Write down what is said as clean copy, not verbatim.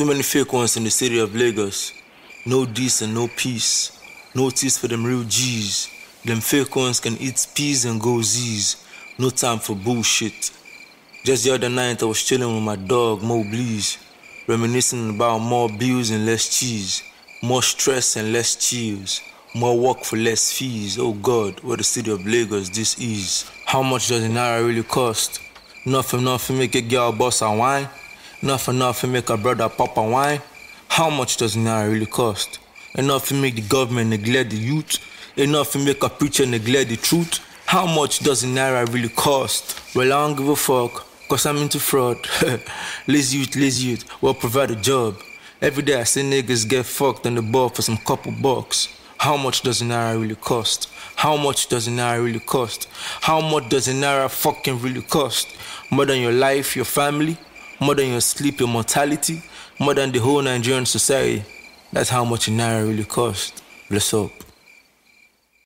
Too many fake ones in the city of Lagos. No decent, no peace. No teas for them real G's. Them fake ones can eat peas and go Z's. No time for bullshit. Just the other night I was chilling with my dog, Mo Bleeze. Reminiscing about more bills and less cheese. More stress and less chills. More work for less fees. Oh God, what the city of Lagos this is. How much does an naira really cost? Nothing make a girl boss a wine. Nothing make a brother pop a wine. How much does an naira really cost? Enough to make the government neglect the youth. Enough to make a preacher neglect the truth. How much does an naira really cost? Well, I don't give a fuck, cause I'm into fraud. lazy youth, well provide a job. Every day I see niggas get fucked on the ball for some couple bucks. How much does an naira really cost? How much does an naira really cost? How much does an naira fucking really cost? More than your life, your family? More than your sleep, your mortality? More than the whole Nigerian society? That's how much an naira really cost. Bless up.